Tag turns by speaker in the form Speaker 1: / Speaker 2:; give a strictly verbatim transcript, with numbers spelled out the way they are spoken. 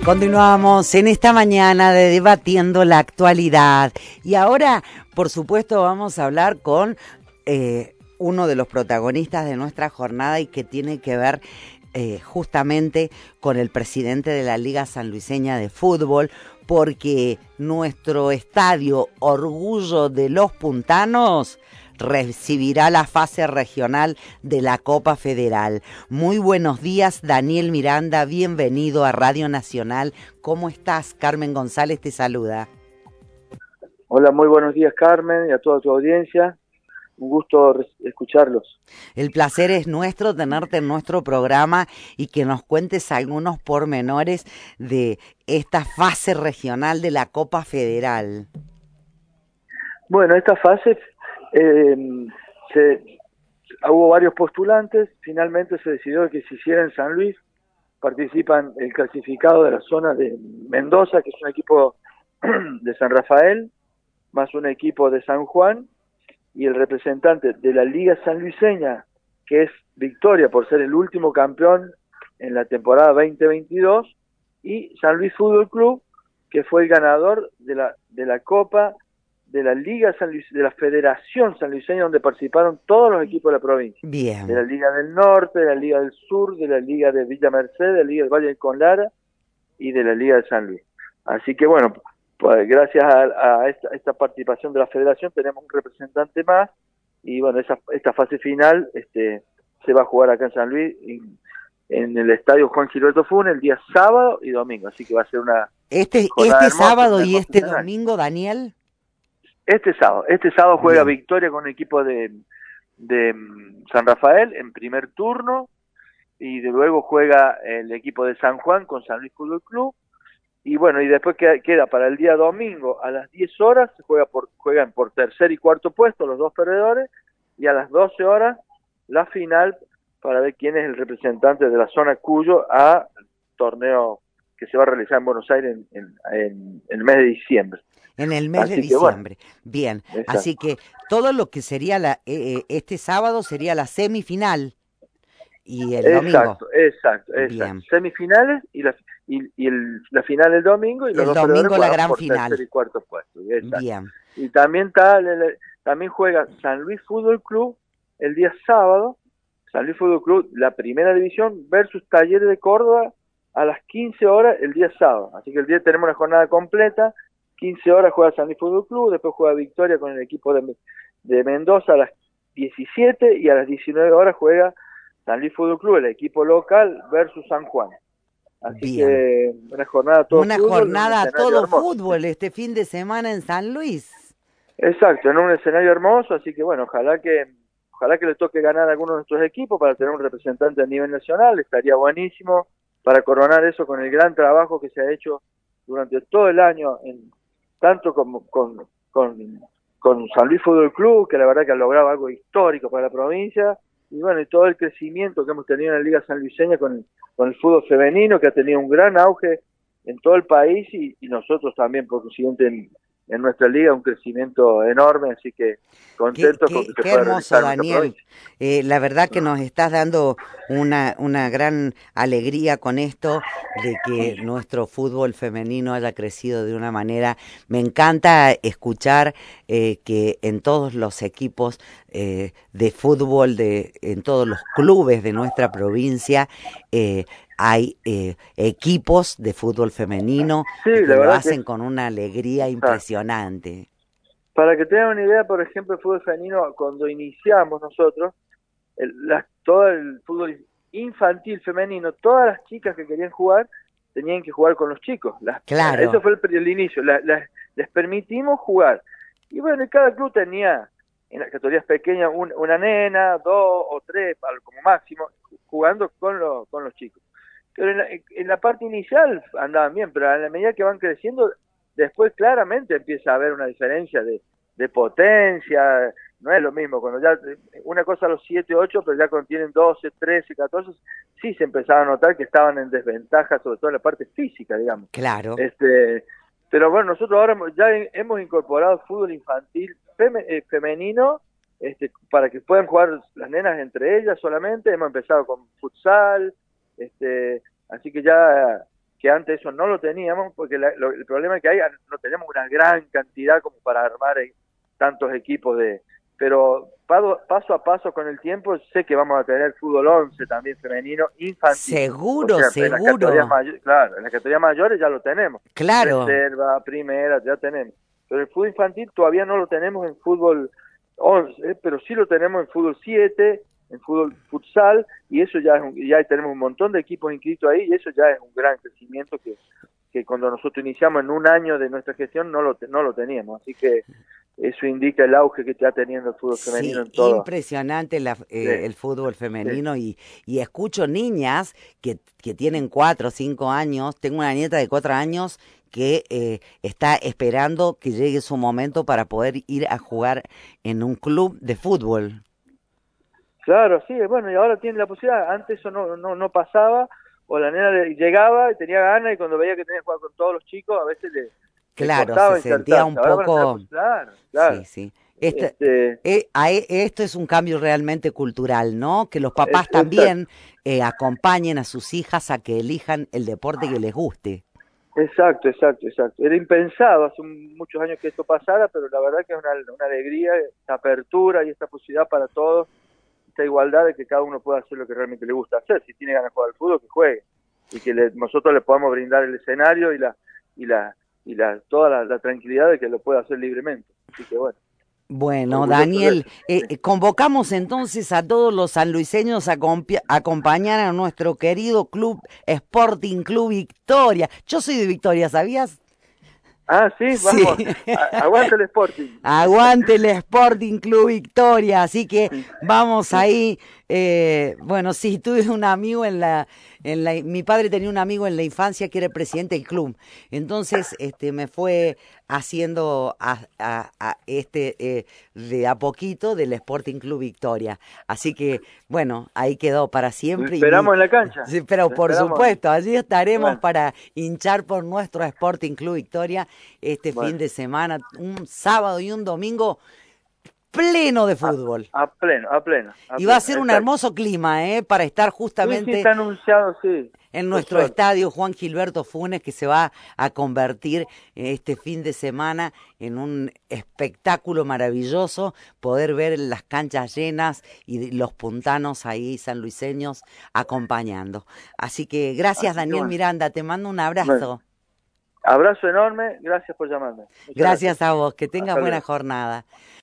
Speaker 1: Continuamos en esta mañana de Debatiendo la Actualidad y ahora, por supuesto, vamos a hablar con eh, uno de los protagonistas de nuestra jornada y que tiene que ver eh, justamente con el presidente de la Liga Sanluiseña de Fútbol, porque nuestro estadio Orgullo de los Puntanos recibirá la fase regional de la Copa Federal. Muy buenos días, Daniel Miranda, bienvenido a Radio Nacional. ¿Cómo estás? Carmen González te saluda.
Speaker 2: Hola, muy buenos días, Carmen, y a toda tu audiencia. Un gusto escucharlos.
Speaker 1: El placer es nuestro tenerte en nuestro programa y que nos cuentes algunos pormenores de esta fase regional de la Copa Federal.
Speaker 2: Bueno, esta fase eh, se, hubo varios postulantes, finalmente se decidió que se hiciera en San Luis. Participan el clasificado de la zona de Mendoza, que es un equipo de San Rafael, más un equipo de San Juan, y el representante de la Liga Sanluiseña, que es Victoria por ser el último campeón en la temporada veinte veintidós, y San Luis Fútbol Club, que fue el ganador de la de la Copa de la Liga San Luis, de la Federación Sanluiseña, donde participaron todos los equipos de la provincia.
Speaker 1: Bien.
Speaker 2: De la Liga del Norte, de la Liga del Sur, de la Liga de Villa Merced, de la Liga del Valle del Conlara y de la Liga de San Luis. Así que bueno, pues gracias a, a esta, esta participación de la Federación tenemos un representante más y bueno, esa, esta fase final este, se va a jugar acá en San Luis en, en el estadio Juan Gilberto Funes el día sábado y domingo, así que va a ser una
Speaker 1: Este,
Speaker 2: jornada
Speaker 1: este
Speaker 2: hermosa,
Speaker 1: sábado
Speaker 2: una
Speaker 1: y
Speaker 2: hermosa
Speaker 1: este
Speaker 2: final.
Speaker 1: domingo, Daniel.
Speaker 2: Este sábado, este sábado juega
Speaker 1: Bien.
Speaker 2: Victoria con el equipo de, de San Rafael en primer turno y de luego juega el equipo de San Juan con San Luis Fútbol Club y bueno, y después queda, queda para el día domingo a las diez horas, se juega por, juegan por tercer y cuarto puesto los dos perdedores y a las doce horas la final para ver quién es el representante de la zona Cuyo a torneo que se va a realizar en Buenos Aires en, en, en, en el mes de diciembre.
Speaker 1: En el mes
Speaker 2: Así
Speaker 1: de
Speaker 2: que, bueno,
Speaker 1: diciembre. Bien,
Speaker 2: exacto.
Speaker 1: así que todo lo que sería la eh, este sábado sería la semifinal y el domingo.
Speaker 2: Exacto, exacto, exacto.
Speaker 1: Bien.
Speaker 2: Semifinales y la y, y el, la final el domingo y los
Speaker 1: El
Speaker 2: dos
Speaker 1: domingo
Speaker 2: perdedores
Speaker 1: la
Speaker 2: juegan
Speaker 1: gran
Speaker 2: por
Speaker 1: final.
Speaker 2: tercer y cuarto puesto. Exacto.
Speaker 1: Bien.
Speaker 2: Y también está también juega San Luis Fútbol Club el día sábado, San Luis Fútbol Club, la primera división versus Talleres de Córdoba a las quince horas el día sábado. Así que el día tenemos una jornada completa. quince horas juega San Luis Fútbol Club, después juega Victoria con el equipo de, de Mendoza a las diecisiete y a las diecinueve horas juega San Luis Fútbol Club, el equipo local versus San Juan. Así
Speaker 1: Bien.
Speaker 2: que una jornada todo
Speaker 1: una
Speaker 2: fútbol.
Speaker 1: jornada
Speaker 2: un
Speaker 1: todo
Speaker 2: hermoso,
Speaker 1: fútbol
Speaker 2: sí.
Speaker 1: Este fin de semana en San Luis.
Speaker 2: Exacto, en un escenario hermoso, así que bueno, ojalá que ojalá que le toque ganar a alguno de nuestros equipos para tener un representante a nivel nacional, estaría buenísimo para coronar eso con el gran trabajo que se ha hecho durante todo el año en tanto como con, con, con San Luis Fútbol Club, que la verdad que ha logrado algo histórico para la provincia, y bueno, y todo el crecimiento que hemos tenido en la Liga Sanluiseña con, con el fútbol femenino, que ha tenido un gran auge en todo el país, y, y nosotros también, por consiguiente, en, en nuestra liga, un crecimiento enorme, así que contentos
Speaker 1: Qué,
Speaker 2: con
Speaker 1: qué,
Speaker 2: que se
Speaker 1: qué
Speaker 2: pueda
Speaker 1: hermoso,
Speaker 2: realizar en nuestra
Speaker 1: Daniel.
Speaker 2: provincia.
Speaker 1: Eh, la verdad que nos estás dando una, una gran alegría con esto de que nuestro fútbol femenino haya crecido de una manera. Me encanta escuchar eh, que en todos los equipos eh, de fútbol, de, en todos los clubes de nuestra provincia, eh, hay eh, equipos de fútbol femenino
Speaker 2: Sí,
Speaker 1: y que
Speaker 2: la
Speaker 1: lo
Speaker 2: verdad que
Speaker 1: hacen
Speaker 2: es,
Speaker 1: con una alegría impresionante.
Speaker 2: para que tengan una idea, por ejemplo, el fútbol femenino, cuando iniciamos nosotros, el, la, todo el fútbol infantil femenino, todas las chicas que querían jugar tenían que jugar con los chicos. Las,
Speaker 1: Claro.
Speaker 2: Eso fue el, el inicio, la, la, les permitimos jugar. Y bueno, cada club tenía, en las categorías pequeñas, un, una nena, dos o tres, como máximo, jugando con, lo, con los chicos. Pero en la, en la parte inicial andaban bien, pero a la medida que van creciendo, después claramente empieza a haber una diferencia de, de potencia. No es lo mismo, cuando ya, una cosa a los siete, ocho, pero ya cuando tienen doce, trece, catorce, sí se empezaba a notar que estaban en desventaja, sobre todo en la parte física, digamos.
Speaker 1: Claro.
Speaker 2: Este, pero bueno, nosotros ahora ya hemos incorporado fútbol infantil fem, eh, femenino, este, para que puedan jugar las nenas entre ellas solamente. Hemos empezado con futsal, este, así que ya que antes eso no lo teníamos, porque la, lo, el problema es que hay, no tenemos una gran cantidad como para armar eh, tantos equipos de... Pero paso a paso con el tiempo sé que vamos a tener fútbol once también femenino infantil.
Speaker 1: Seguro,
Speaker 2: O sea,
Speaker 1: seguro.
Speaker 2: En las categorías mayor, claro, en las categorías mayores ya lo tenemos.
Speaker 1: Claro.
Speaker 2: Reserva, primera, ya tenemos. Pero el fútbol infantil todavía no lo tenemos en fútbol once, pero sí lo tenemos en fútbol siete, en fútbol futsal, y eso ya es un, ya tenemos un montón de equipos inscritos ahí, y eso ya es un gran crecimiento que, que cuando nosotros iniciamos en un año de nuestra gestión no lo, no lo teníamos. Así que eso indica el auge que está teniendo el fútbol femenino
Speaker 1: sí,
Speaker 2: en todo.
Speaker 1: Impresionante la, eh,
Speaker 2: Sí.
Speaker 1: el fútbol femenino
Speaker 2: Sí.
Speaker 1: y, y escucho niñas que, que tienen cuatro o cinco años. Tengo una nieta de cuatro años que eh, está esperando que llegue su momento para poder ir a jugar en un club de fútbol.
Speaker 2: Claro, sí, bueno, y ahora tiene la posibilidad. Antes eso no, no, no pasaba, o la nena le, llegaba y tenía ganas, y cuando veía que tenía que jugar con todos los chicos, a veces le,
Speaker 1: Claro,
Speaker 2: le costaba
Speaker 1: se sentía
Speaker 2: insertarse.
Speaker 1: un
Speaker 2: Ahora van a tener,
Speaker 1: poco...
Speaker 2: pues, claro, claro.
Speaker 1: Sí, sí. Este,
Speaker 2: Este,
Speaker 1: eh, a, esto es un cambio realmente cultural, ¿no? Que los papás
Speaker 2: es,
Speaker 1: también eh, acompañen a sus hijas a que elijan el deporte que les guste.
Speaker 2: Exacto, exacto, exacto. Era impensado hace muchos años que esto pasara, pero la verdad que es una, una alegría, esta apertura y esta posibilidad para todos, esta igualdad de que cada uno pueda hacer lo que realmente le gusta hacer. Si tiene ganas de jugar al fútbol, que juegue, y que le, nosotros le podamos brindar el escenario y la y la y la toda la, la tranquilidad de que lo pueda hacer libremente. Así que bueno.
Speaker 1: Bueno, Daniel, eh, sí. convocamos entonces a todos los sanluiseños a acompañar a nuestro querido club Sporting Club Victoria. Yo soy de Victoria, ¿sabías?
Speaker 2: Ah, sí, vamos. Sí. Aguante el Sporting.
Speaker 1: Aguante el Sporting Club Victoria. Así que vamos ahí. Eh, bueno, sí, tuve un amigo en la, en la... Mi padre tenía un amigo en la infancia que era el presidente del club. Entonces este, me fue haciendo a, a, a este eh, de a poquito del Sporting Club Victoria. Así que, bueno, ahí quedó para siempre.
Speaker 2: Lo esperamos
Speaker 1: y,
Speaker 2: en la cancha.
Speaker 1: Sí, pero
Speaker 2: Lo
Speaker 1: por
Speaker 2: esperamos.
Speaker 1: supuesto, allí estaremos
Speaker 2: bueno.
Speaker 1: para hinchar por nuestro Sporting Club Victoria este bueno. fin de semana, un sábado y un domingo pleno de fútbol.
Speaker 2: A, a pleno, a pleno. A
Speaker 1: y va
Speaker 2: pleno,
Speaker 1: a ser un
Speaker 2: exacto.
Speaker 1: hermoso clima, ¿eh? Para estar justamente...
Speaker 2: Sí, sí, está anunciado, sí.
Speaker 1: En nuestro
Speaker 2: suerte.
Speaker 1: estadio Juan Gilberto Funes, que se va a convertir este fin de semana en un espectáculo maravilloso, poder ver las canchas llenas y los puntanos ahí sanluiseños acompañando. Así que gracias, Así Daniel bueno. Miranda, te mando un abrazo.
Speaker 2: Bueno. Abrazo enorme, gracias por llamarme.
Speaker 1: Gracias, gracias a vos, que tengas buena jornada.